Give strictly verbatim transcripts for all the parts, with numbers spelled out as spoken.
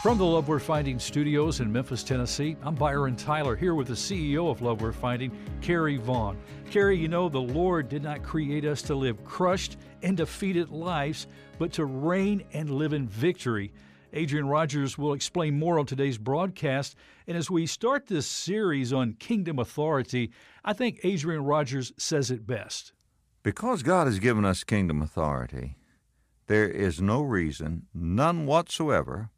From the Love We're Finding studios in Memphis, Tennessee, I'm Byron Tyler here with the C E O of Love We're Finding, Carrie Vaughn. Carrie, you know, the Lord did not create us to live crushed and defeated lives, but to reign and live in victory. Adrian Rogers will explain more on today's broadcast. And as we start this series on kingdom authority, I think Adrian Rogers says it best. Because God has given us kingdom authority, there is no reason, none whatsoever,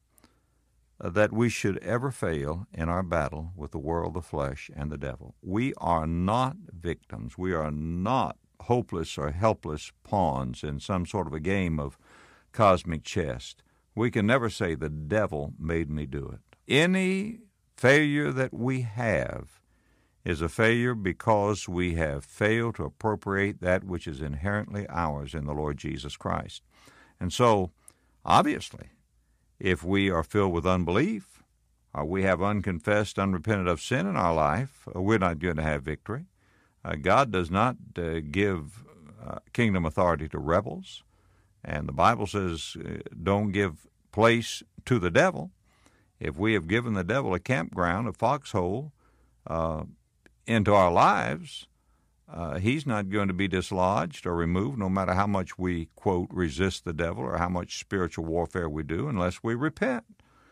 uh, that we should ever fail in our battle with the world, the flesh, and the devil. We are not victims. We are not hopeless or helpless pawns in some sort of a game of cosmic chess. We can never say the devil made me do it. Any failure that we have is a failure because we have failed to appropriate that which is inherently ours in the Lord Jesus Christ. And so, obviously, if we are filled with unbelief, or we have unconfessed, unrepentant of sin in our life, we're not going to have victory. Uh, God does not uh, give uh, kingdom authority to rebels. And the Bible says, uh, don't give place to the devil. If we have given the devil a campground, a foxhole, uh, into our lives, uh, he's not going to be dislodged or removed, no matter how much we, quote, resist the devil or how much spiritual warfare we do, unless we repent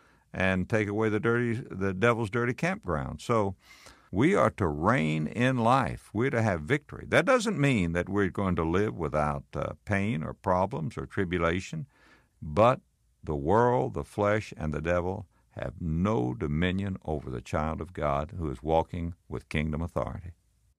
and take away the dirty, the devil's dirty campground. So we are to reign in life. We're to have victory. That doesn't mean that we're going to live without uh, pain or problems or tribulation, but the world, the flesh, and the devil have no dominion over the child of God who is walking with kingdom authority.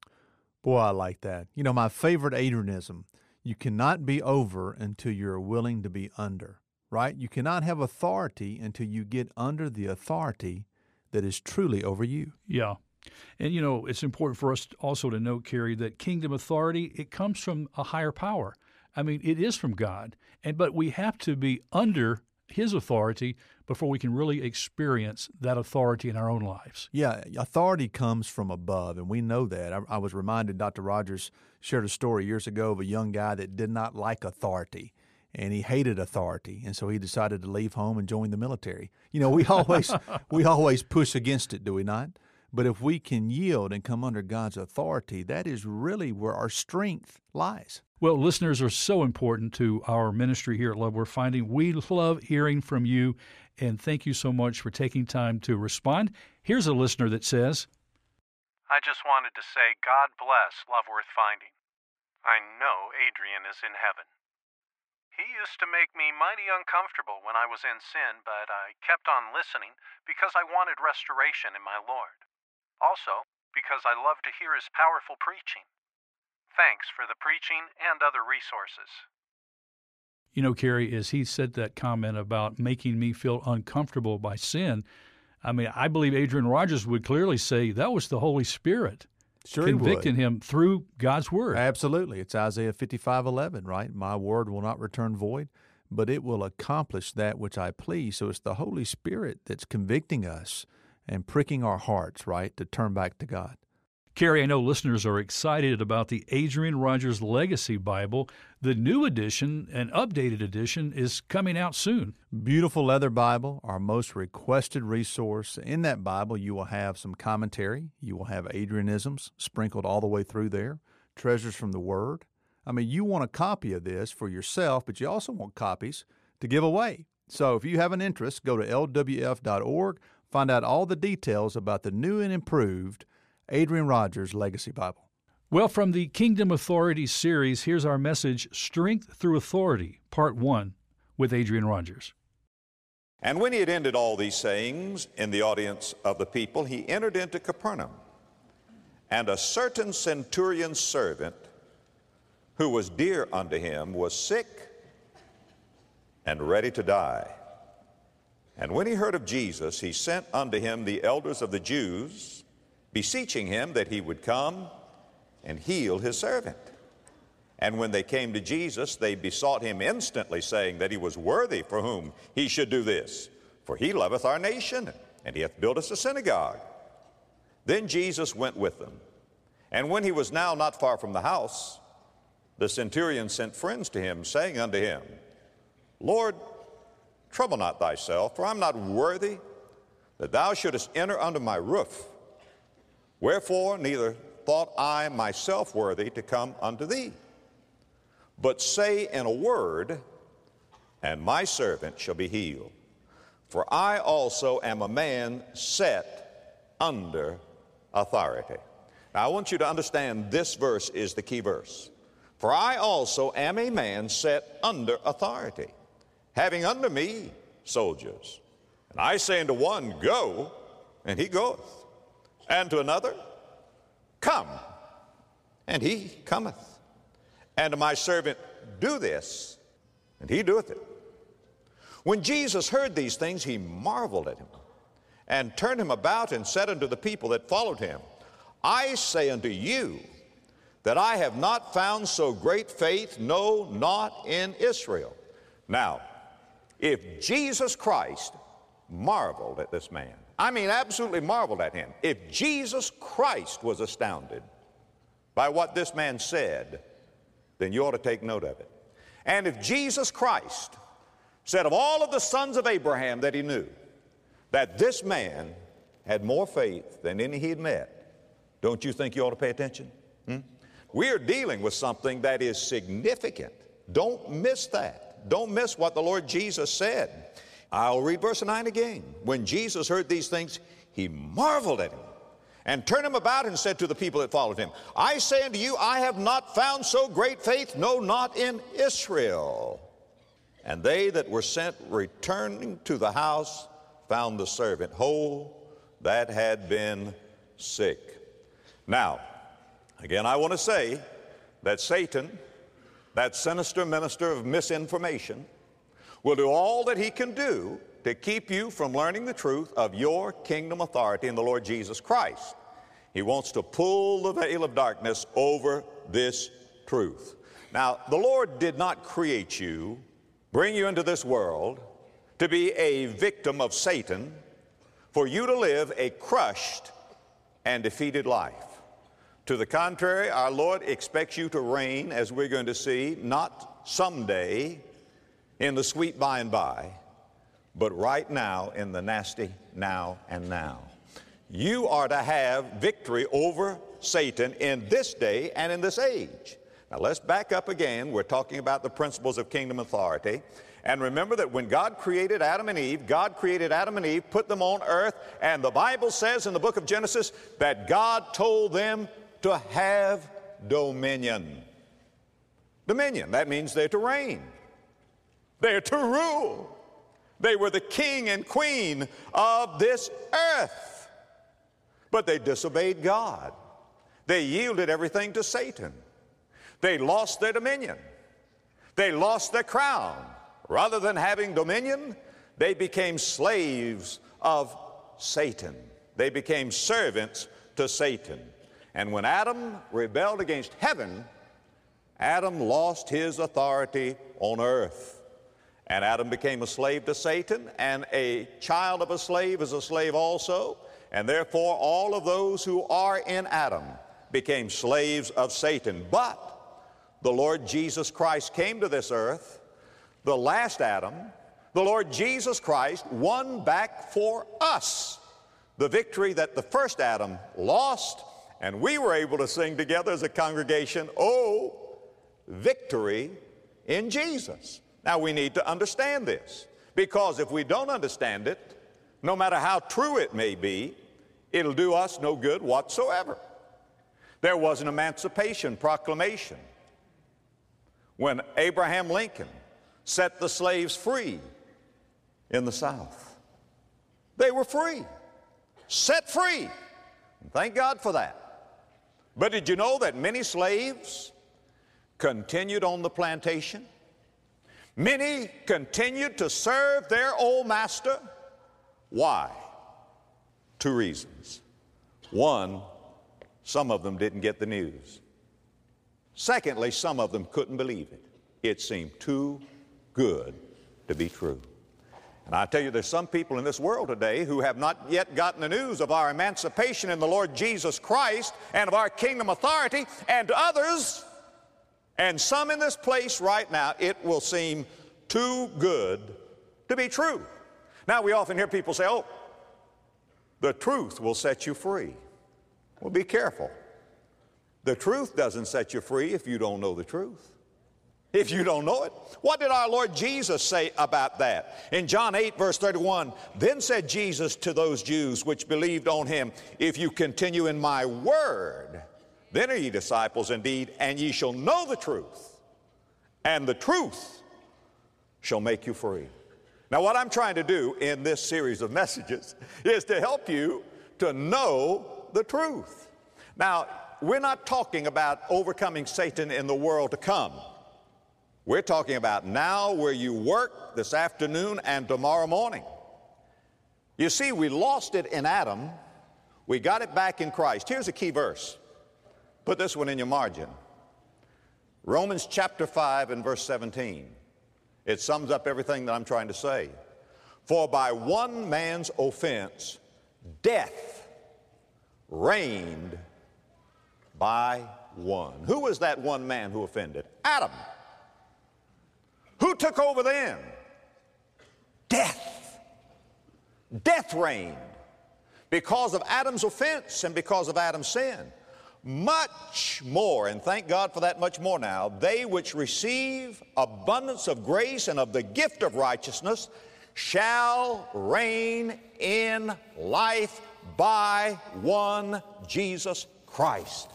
Boy, I like that. You know, my favorite Adrianism, you cannot be over until you're willing to be under, right? You cannot have authority until you get under the authority that is truly over you. Yeah. And, you know, it's important for us also to note, Carrie, that kingdom authority, it comes from a higher power. I mean, it is from God. And but we have to be under His authority before we can really experience that authority in our own lives. Yeah, authority comes from above, and we know that. I, I was reminded, Doctor Rogers shared a story years ago of a young guy that did not like authority, and he hated authority, and so he decided to leave home and join the military. You know, we always we always push against it, do we not? But if we can yield and come under God's authority, that is really where our strength lies. Well, listeners are so important to our ministry here at Love We're Finding. We love hearing from you, and thank you so much for taking time to respond. Here's a listener that says, I just wanted to say God bless Love Worth Finding. I know Adrian is in heaven. He used to make me mighty uncomfortable when I was in sin, but I kept on listening because I wanted restoration in my Lord. Also, because I love to hear his powerful preaching. Thanks for the preaching and other resources. You know, Carrie, as he said that comment about making me feel uncomfortable by sin, I mean, I believe Adrian Rogers would clearly say that was the Holy Spirit sure convicting him through God's Word. Absolutely. It's Isaiah fifty-five eleven, right? My word will not return void, but it will accomplish that which I please. So it's the Holy Spirit that's convicting us and pricking our hearts, right, to turn back to God. Carrie, I know listeners are excited about the Adrian Rogers Legacy Bible. The new edition, an updated edition, is coming out soon. Beautiful leather Bible, our most requested resource. In that Bible, you will have some commentary. You will have Adrianisms sprinkled all the way through there, treasures from the Word. I mean, you want a copy of this for yourself, but you also want copies to give away. So if you have an interest, go to L W F dot org, find out all the details about the new and improved Adrian Rogers Legacy Bible. Well, from the Kingdom Authority series, here's our message, Strength Through Authority, Part one, with Adrian Rogers. And when he had ended all these sayings in the audience of the people, he entered into Capernaum. And a certain centurion's servant, who was dear unto him, was sick and ready to die. And when he heard of Jesus, he sent unto him the elders of the Jews, beseeching him that he would come and heal his servant. And when they came to Jesus, they besought him instantly, saying that he was worthy for whom he should do this. For he loveth our nation, and he hath built us a synagogue. Then Jesus went with them. And when he was now not far from the house, the centurion sent friends to him, saying unto him, Lord, trouble not thyself, for I'm not worthy that thou shouldest enter under my roof. Wherefore neither thought I myself worthy to come unto thee. But say in a word, and my servant shall be healed. For I also am a man set under authority. Now I want you to understand this verse is the key verse. For I also am a man set under authority, having under me soldiers. And I say unto one, go, and he goeth. And to another, come, and he cometh. And to my servant, do this, and he doeth it. When Jesus heard these things, he marveled at him, and turned him about, and said unto the people that followed him, I say unto you, that I have not found so great faith, no, not in Israel. Now, if Jesus Christ marveled at this man, I mean absolutely marveled at him, if Jesus Christ was astounded by what this man said, then you ought to take note of it. And if Jesus Christ said of all of the sons of Abraham that he knew, that this man had more faith than any he had met, don't you think you ought to pay attention? Hmm? We are dealing with something that is significant. Don't miss that. Don't miss what the Lord Jesus said. I'll read verse nine again. When Jesus heard these things, he marveled at him, and turned him about, and said to the people that followed him, I say unto you, I have not found so great faith, no, not in Israel. And they that were sent returning to the house found the servant whole that had been sick. Now, again, I want to say that Satan, that sinister minister of misinformation, will do all that he can do to keep you from learning the truth of your kingdom authority in the Lord Jesus Christ. He wants to pull the veil of darkness over this truth. Now, the Lord did not create you, bring you into this world to be a victim of Satan, for you to live a crushed and defeated life. To the contrary, our Lord expects you to reign, as we're going to see, not someday in the sweet by and by, but right now in the nasty now and now. You are to have victory over Satan in this day and in this age. Now let's back up again. We're talking about the principles of kingdom authority. And remember that when God created Adam and Eve, God created Adam and Eve, put them on earth, and the Bible says in the book of Genesis that God told them to have dominion. Dominion, that means they're to reign. They're to rule. They were the king and queen of this earth. But they disobeyed God. They yielded everything to Satan. They lost their dominion. They lost their crown. Rather than having dominion, they became slaves of Satan. They became servants to Satan. And when Adam rebelled against heaven, Adam lost his authority on earth. And Adam became a slave to Satan, and a child of a slave is a slave also. And therefore, all of those who are in Adam became slaves of Satan. But the Lord Jesus Christ came to this earth, the last Adam. The Lord Jesus Christ won back for us the victory that the first Adam lost, and we were able to sing together as a congregation, "Oh, victory in Jesus." Now, we need to understand this, because if we don't understand it, no matter how true it may be, it'll do us no good whatsoever. There was an Emancipation Proclamation when Abraham Lincoln set the slaves free in the South. They were free, set free. Thank God for that. But did you know that many slaves continued on the plantation? Many continued to serve their old master. Why? Two reasons. One, some of them didn't get the news. Secondly, some of them couldn't believe it. It seemed too good to be true. And I tell you, there's some people in this world today who have not yet gotten the news of our emancipation in the Lord Jesus Christ and of our kingdom authority, and to others, and some in this place right now, it will seem too good to be true. Now, we often hear people say, oh, the truth will set you free. Well, be careful. The truth doesn't set you free if you don't know the truth. If you don't know it. What did our Lord Jesus say about that? In John eight, verse thirty-one, then said Jesus to those Jews which believed on him, if you continue in my word, then are ye disciples indeed, and ye shall know the truth, and the truth shall make you free. Now, what I'm trying to do in this series of messages is to help you to know the truth. Now, we're not talking about overcoming Satan in the world to come. We're talking about now, where you work, this afternoon and tomorrow morning. You see, we lost it in Adam. We got it back in Christ. Here's a key verse. Put this one in your margin. Romans chapter five and verse seventeen. It sums up everything that I'm trying to say. For by one man's offense, death reigned by one. Who was that one man who offended? Adam. Who took over then? Death. Death reigned because of Adam's offense and because of Adam's sin. Much more, and thank God for that much more now, they which receive abundance of grace and of the gift of righteousness shall reign in life by one Jesus Christ.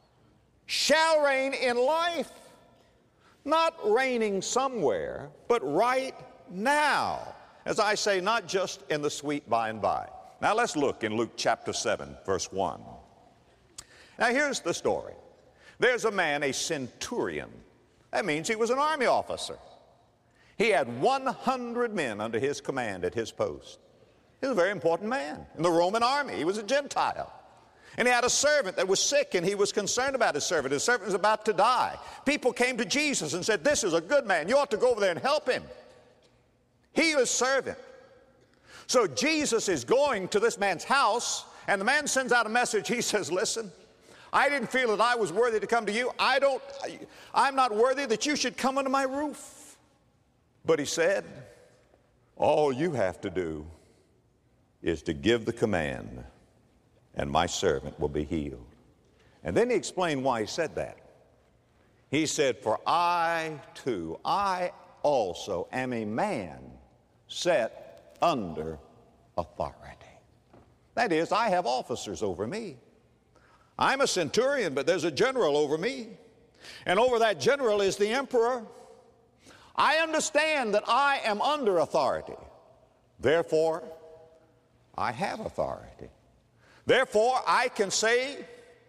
Shall reign in life. Not reigning somewhere, but right now. As I say, not just in the sweet by and by. Now let's look in Luke chapter seven, verse one. Now here's the story. There's a man, a centurion. That means he was an army officer. He had one hundred men under his command at his post. He was a very important man in the Roman army. He was a Gentile. And he had a servant that was sick, and he was concerned about his servant. His servant was about to die. People came to Jesus and said, this is a good man. You ought to go over there and help him. Heal his servant. So Jesus is going to this man's house, and the man sends out a message. He says, listen, I didn't feel that I was worthy to come to you. I don't, I'm not worthy that you should come under my roof. But he said, all you have to do is to give the command, and my servant will be healed. And then he explained why he said that. He said, for I too, I also am a man set under authority. That is, I have officers over me. I'm a centurion, but there's a general over me. And over that general is the emperor. I understand that I am under authority. Therefore, I have authority. Therefore, I can say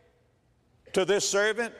to this servant,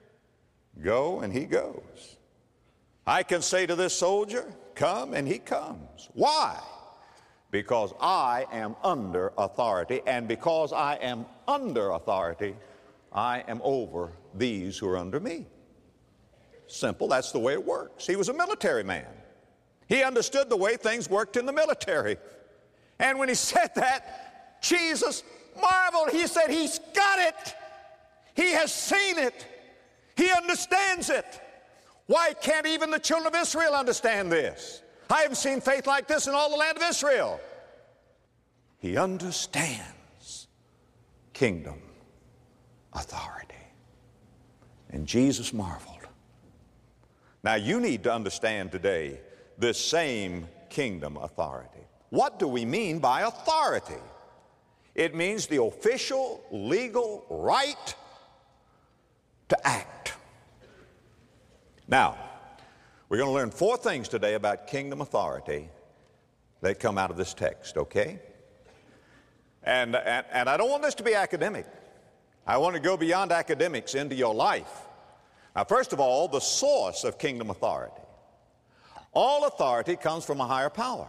go, and he goes. I can say to this soldier, come, and he comes. Why? Because I am under authority, and because I am under authority, I am over these who are under me. Simple, that's the way it works. He was a military man. He understood the way things worked in the military. And when he said that, Jesus marveled. He said, he's got it. He has seen it. He understands it. Why can't even the children of Israel understand this? I haven't seen faith like this in all the land of Israel. He understands kingdom authority. And Jesus marveled. Now you need to understand today this same kingdom authority. What do we mean by authority? It means the official, legal right to act. Now, we're going to learn four things today about kingdom authority that come out of this text, okay? And, and, and I don't want this to be academic. I want to go beyond academics into your life. Now, first of all, the source of kingdom authority. All authority comes from a higher power.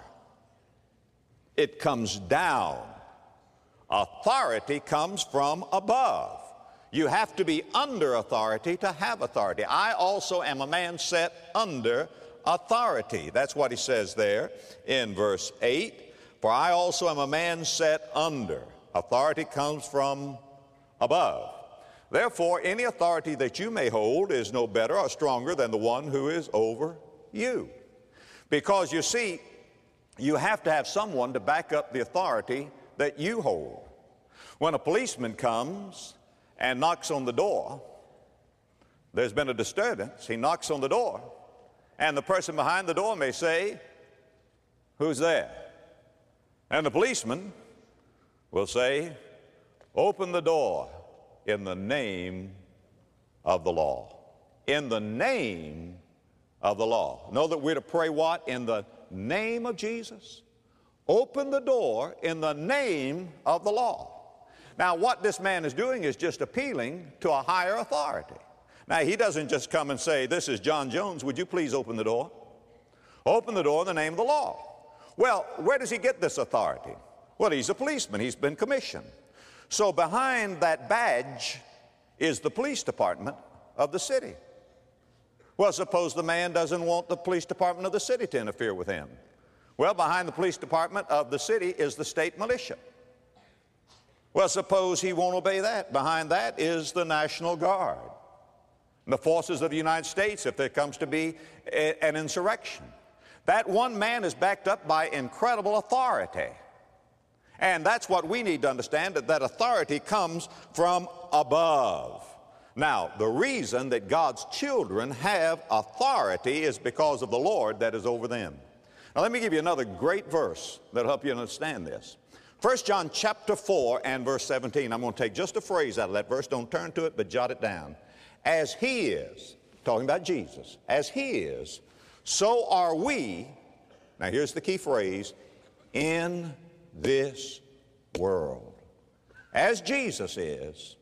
It comes down. Authority comes from above. You have to be under authority to have authority. I also am a man set under authority. That's what he says there in verse eight. For I also am a man set under. Authority comes from above. Therefore, any authority that you may hold is no better or stronger than the one who is over you. Because you see, you have to have someone to back up the authority that you hold. When a policeman comes and knocks on the door, there's been a disturbance. He knocks on the door, and the person behind the door may say, "Who's there?" And the policeman will say, "Open the door in the name of the law." In the name of the law. Know that we're to pray what? In the name of Jesus. Open the door in the name of the law. Now, what this man is doing is just appealing to a higher authority. Now, he doesn't just come and say, "This is John Jones, would you please open the door?" Open the door in the name of the law. Well, where does he get this authority? Well, he's a policeman. He's been commissioned. So behind that badge is the police department of the city. Well, suppose the man doesn't want the police department of the city to interfere with him. Well, behind the police department of the city is the state militia. Well, suppose he won't obey that. Behind that is the National Guard, the forces of the United States if there comes to be a, an insurrection. That one man is backed up by incredible authority. And that's what we need to understand, that that authority comes from above. Now, the reason that God's children have authority is because of the Lord that is over them. Now, let me give you another great verse that'll help you understand this. First John chapter four and verse seventeen. I'm going to take just a phrase out of that verse. Don't turn to it, but jot it down. As he is, talking about Jesus, as he is, so are we, now here's the key phrase, in this world. As Jesus is,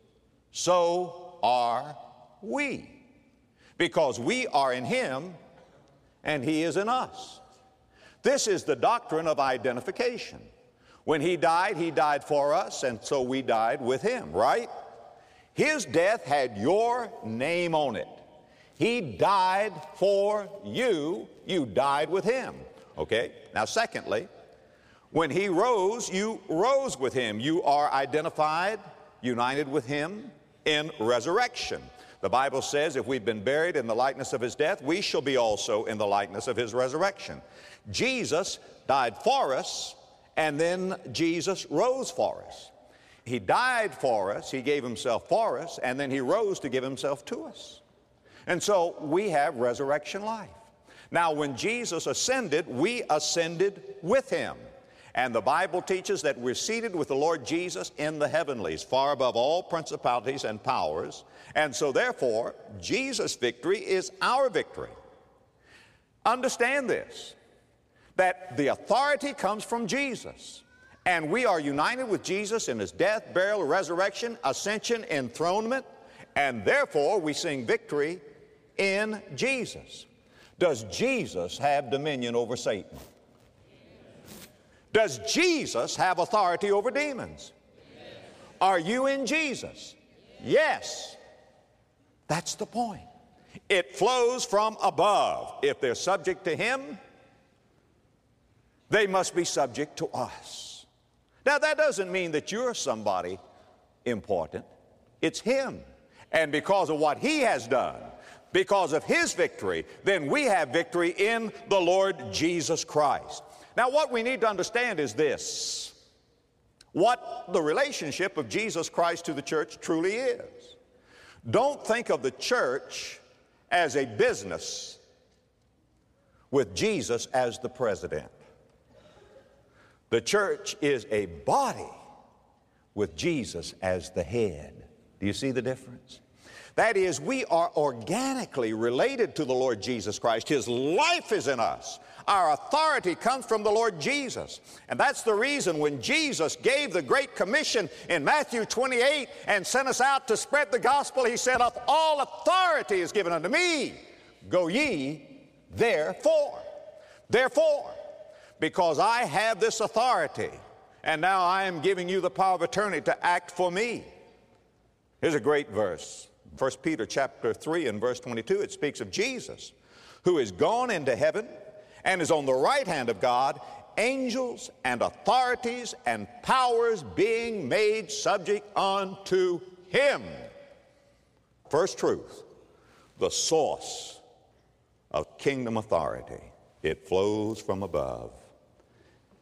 so are we, because we are in him and he is in us. This is the doctrine of identification. When he died, he died for us, and so we died with him, right? His death had your name on it. He died for you. You died with him. Okay? Now, secondly, when he rose, you rose with him. You are identified, united with him in resurrection. The Bible says if we've been buried in the likeness of his death, we shall be also in the likeness of his resurrection. Jesus died for us, and then Jesus rose for us. He died for us, he gave himself for us, and then he rose to give himself to us. And so we have resurrection life. Now, when Jesus ascended, we ascended with him. And the Bible teaches that we're seated with the Lord Jesus in the heavenlies, far above all principalities and powers. And so therefore, Jesus' victory is our victory. Understand this, that the authority comes from Jesus. And we are united with Jesus in his death, burial, resurrection, ascension, enthronement. And therefore, we sing victory in Jesus. Does Jesus have dominion over Satan? Does Jesus have authority over demons? Yes. Are you in Jesus? Yes. Yes. That's the point. It flows from above. If they're subject to him, they must be subject to us. Now, that doesn't mean that you're somebody important. It's him. And because of what he has done, because of his victory, then we have victory in the Lord Jesus Christ. Now, what we need to understand is this, what the relationship of Jesus Christ to the church truly is. Don't think of the church as a business with Jesus as the president. The church is a body with Jesus as the head. Do you see the difference? That is, we are organically related to the Lord Jesus Christ. His life is in us. Our authority comes from the Lord Jesus. And that's the reason when Jesus gave the Great Commission in Matthew twenty-eight and sent us out to spread the gospel, he said, "All authority is given unto me. Go ye therefore." Therefore, because I have this authority, and now I am giving you the power of attorney to act for me. Here's a great verse. First Peter chapter three and verse twenty-two, it speaks of Jesus, who is gone into heaven and is on the right hand of God, angels and authorities and powers being made subject unto him. First truth, the source of kingdom authority. It flows from above.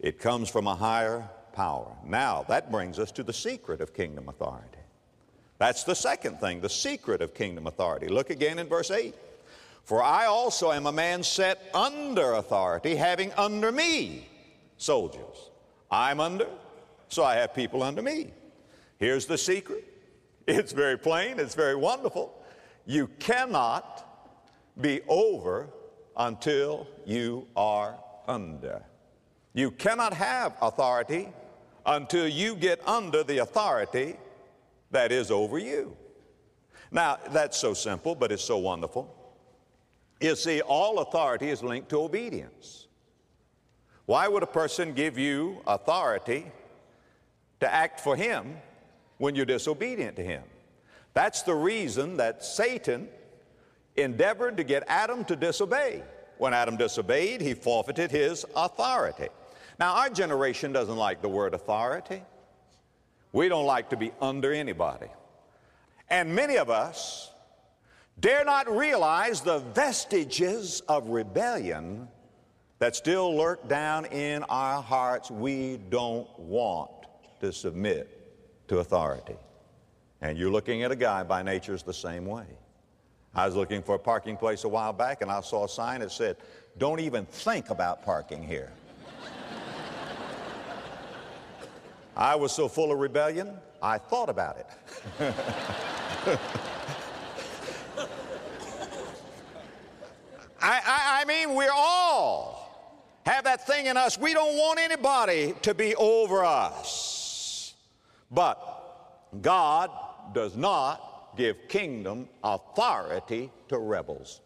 It comes from a higher power. Now, that brings us to the secret of kingdom authority. That's the second thing, the secret of kingdom authority. Look again in verse eight. For I also am a man set under authority, having under me soldiers. I'm under, so I have people under me. Here's the secret. It's very plain, it's very wonderful. You cannot be over until you are under. You cannot have authority until you get under the authority that is over you. Now, that's so simple, but it's so wonderful. You see, all authority is linked to obedience. Why would a person give you authority to act for him when you're disobedient to him? That's the reason that Satan endeavored to get Adam to disobey. When Adam disobeyed, he forfeited his authority. Now, our generation doesn't like the word authority. We don't like to be under anybody. And many of us dare not realize the vestiges of rebellion that still lurk down in our hearts. We don't want to submit to authority. And you're looking at a guy by nature is the same way. I was looking for a parking place a while back, and I saw a sign that said, "Don't even think about parking here." I was so full of rebellion, I thought about it. I, I, I mean, we all have that thing in us. We don't want anybody to be over us. But God does not give kingdom authority to rebels.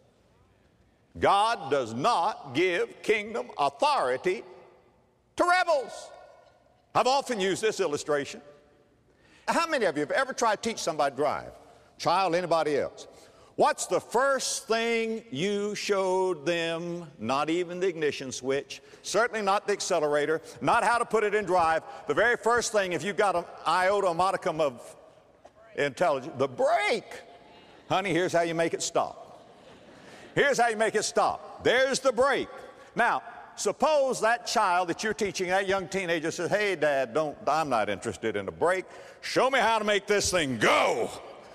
God does not give kingdom authority to rebels. I've often used this illustration. How many of you have ever tried to teach somebody to drive? Child, anybody else? What's the first thing you showed them? Not even the ignition switch, certainly not the accelerator, not how to put it in drive. The very first thing, if you've got an iota, a modicum of intelligence, the brake. Honey, here's how you make it stop. Here's how you make it stop. There's the brake. Now, suppose that child that you're teaching, that young teenager says, "Hey, Dad, don't, I'm not interested in a brake. Show me how to make this thing go."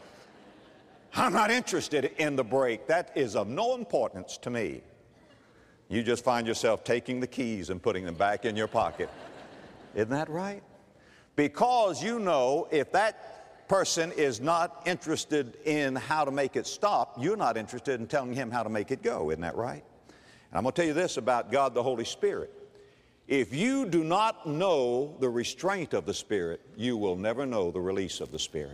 I'm not interested in the brake. That is of no importance to me. You just find yourself taking the keys and putting them back in your pocket. Isn't that right? Because you know if that person is not interested in how to make it stop, you're not interested in telling him how to make it go. Isn't that right? And I'm going to tell you this about God the Holy Spirit. If you do not know the restraint of the Spirit, you will never know the release of the Spirit.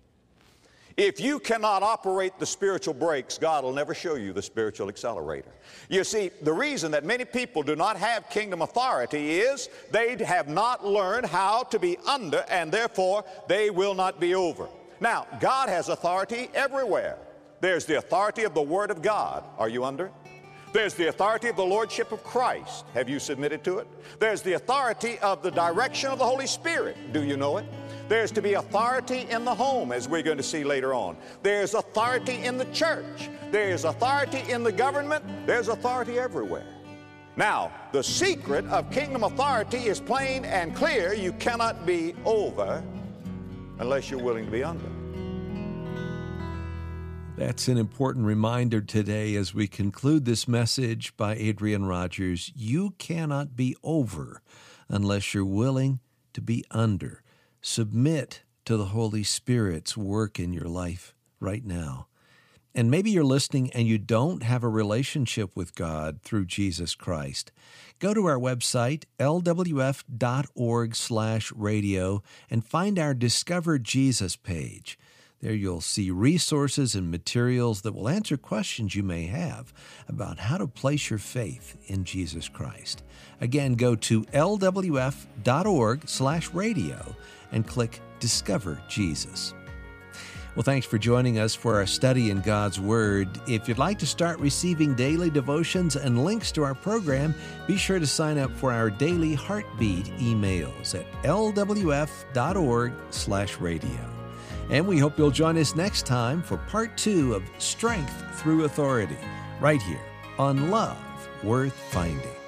If you cannot operate the spiritual brakes, God will never show you the spiritual accelerator. You see, the reason that many people do not have kingdom authority is they have not learned how to be under, and therefore they will not be over. Now, God has authority everywhere. There's the authority of the Word of God. Are you under? There's the authority of the Lordship of Christ. Have you submitted to it? There's the authority of the direction of the Holy Spirit. Do you know it? There's to be authority in the home, as we're going to see later on. There's authority in the church. There's authority in the government. There's authority everywhere. Now, the secret of kingdom authority is plain and clear. You cannot be over unless you're willing to be under. That's an important reminder today as we conclude this message by Adrian Rogers. You cannot be over unless you're willing to be under. Submit to the Holy Spirit's work in your life right now. And maybe you're listening and you don't have a relationship with God through Jesus Christ. Go to our website, L W F dot org slash radio, and find our Discover Jesus page. There you'll see resources and materials that will answer questions you may have about how to place your faith in Jesus Christ. Again, go to L W F dot org slash radio and click Discover Jesus. Well, thanks for joining us for our study in God's Word. If you'd like to start receiving daily devotions and links to our program, be sure to sign up for our daily Heartbeat emails at L W F dot org slash radio. And we hope you'll join us next time for part two of Strength Through Authority, right here on Love Worth Finding.